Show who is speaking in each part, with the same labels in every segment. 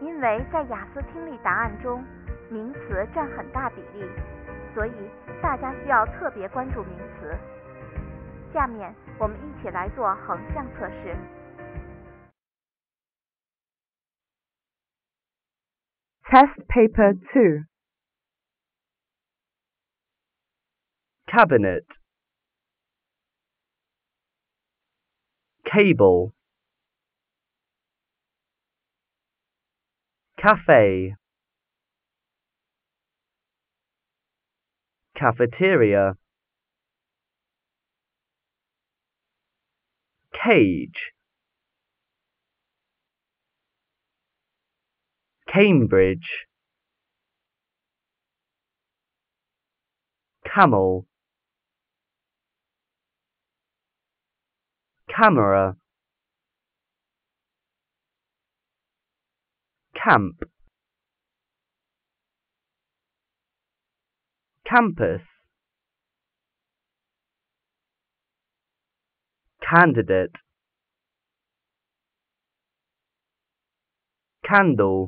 Speaker 1: 因为在雅思听力答案中，名词占很大比例，所以大家需要特别关注名词。下面我们一起来做横向测试。
Speaker 2: Test Paper 2.
Speaker 3: Cabinet, cable, cafe, cafeteria, cage, Cambridge, camel, camera, camp, campus, candidate, candle,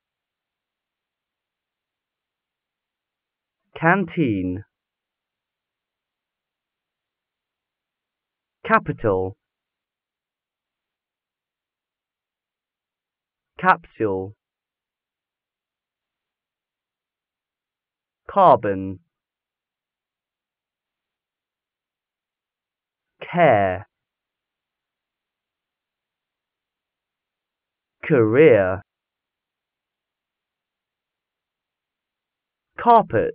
Speaker 3: canteen, capital, capsule, carbon, care, career, carpet,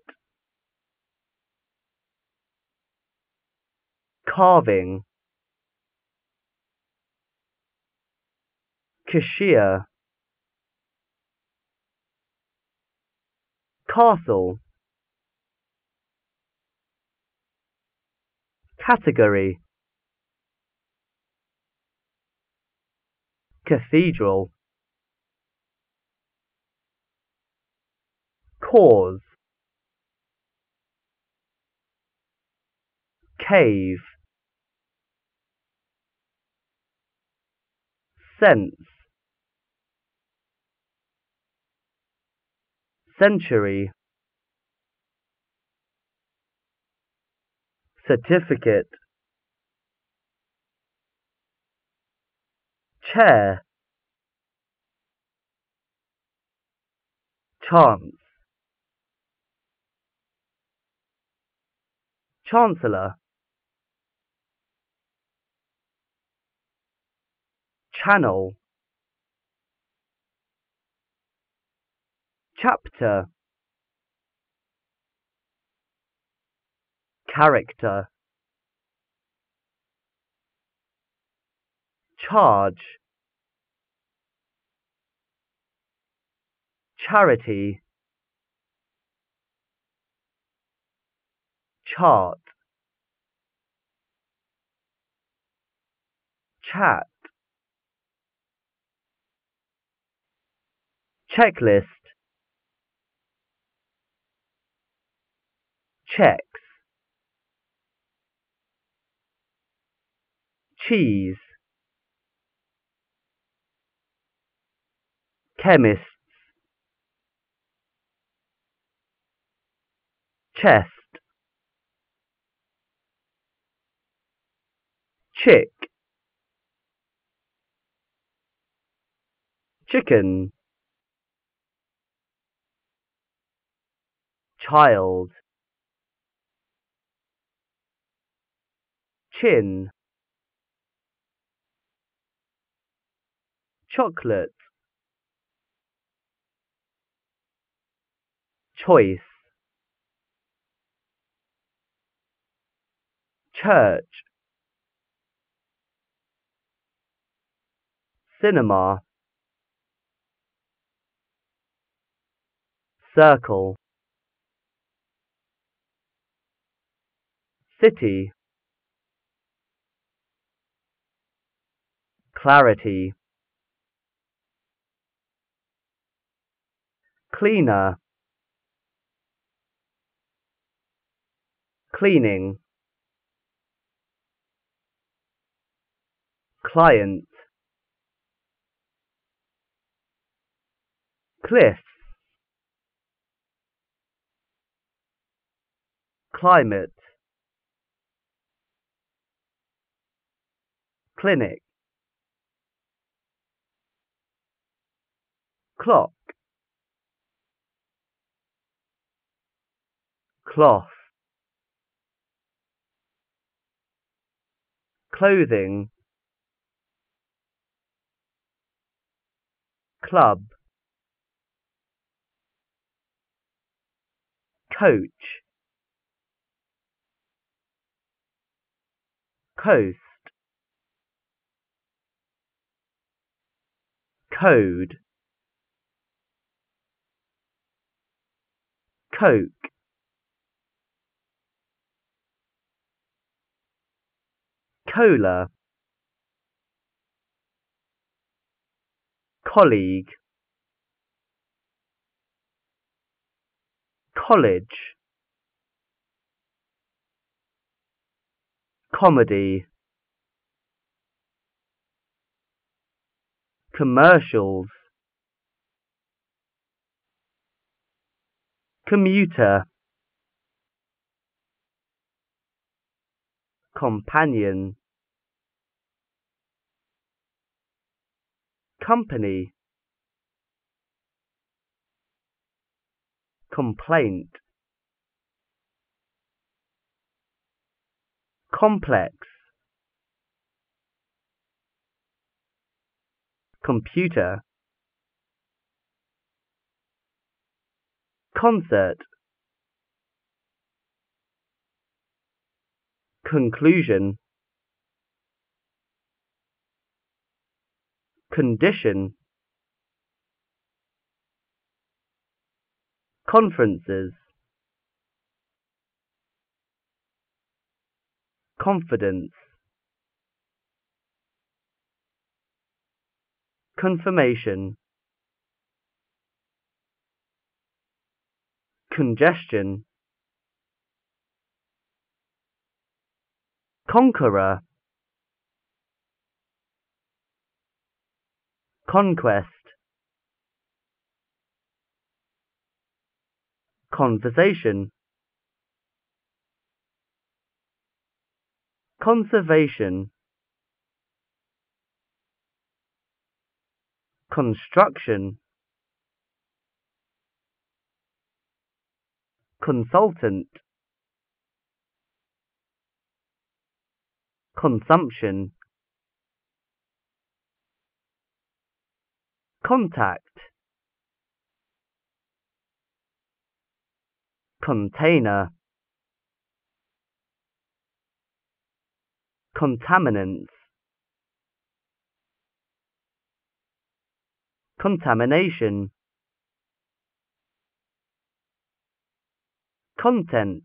Speaker 3: carving, cashier, castle, category, cathedral, cause, cave, sense, century, certificate, chair, chance, chancellor, channel, chapter, character, charge, charity, chart, chat, checklist, checks, cheese, chemist, chest, chick, chicken, child, chin, chocolate, choice, church, cinema, circle, city, clarity, cleaner, cleaning, client, cliff, climate, clinic, clock, cloth, clothing, club, coach, coast, code, coke, cola, colleague, college, comedy, commercials, commuter, companion, company, complaint, complex, computer, concert, conclusion, condition, conferences, confidence, confirmation, congestion, conqueror, conquest, conversation, conservation, construction, consultant, consumption, contact, container, contaminants, contamination, content,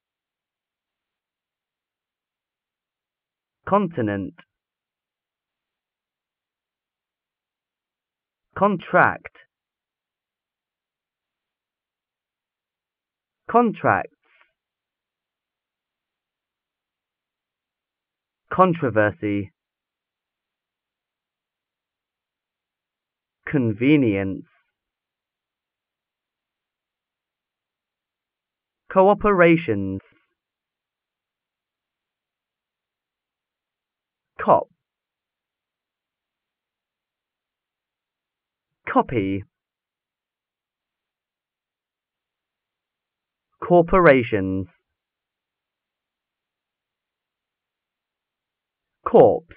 Speaker 3: continent, contract, contracts, controversy, convenience, cooperations, cop, copy, corporations, corpse,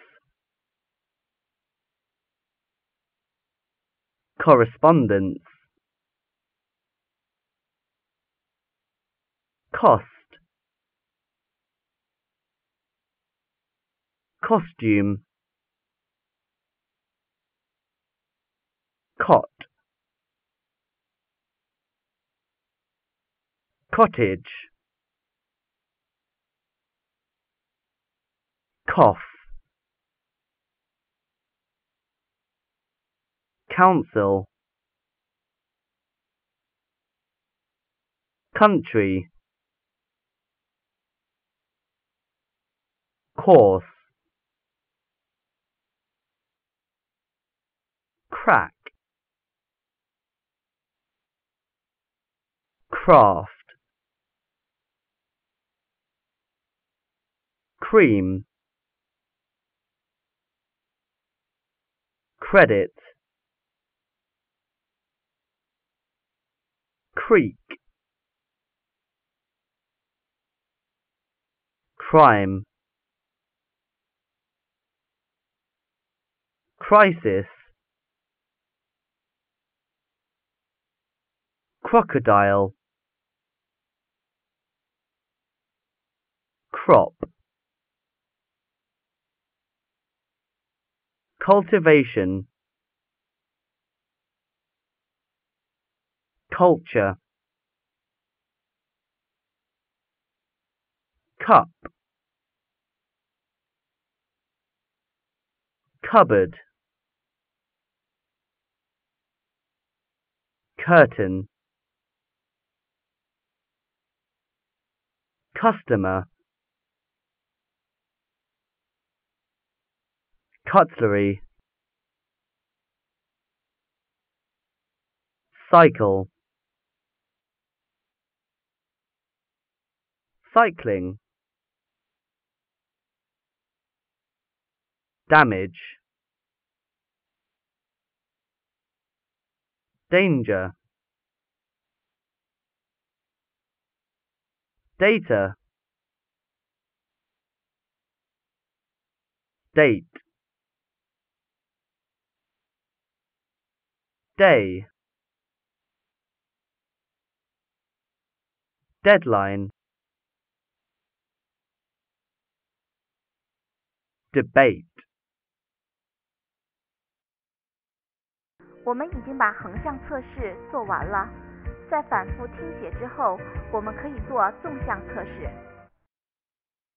Speaker 3: correspondence, cost, costume, cot, cottage, cough, council, country, course, crack, craft, cream, credit, creek, crime, crisis, crocodile, crop, cultivation, culture, cup, cupboard, curtain, customer, cutlery, cycle, cycling, damage, danger, data, date, day, deadline, debate。
Speaker 1: 我们已经把横向测试做完了，在反复听写之后，我们可以做纵向测试。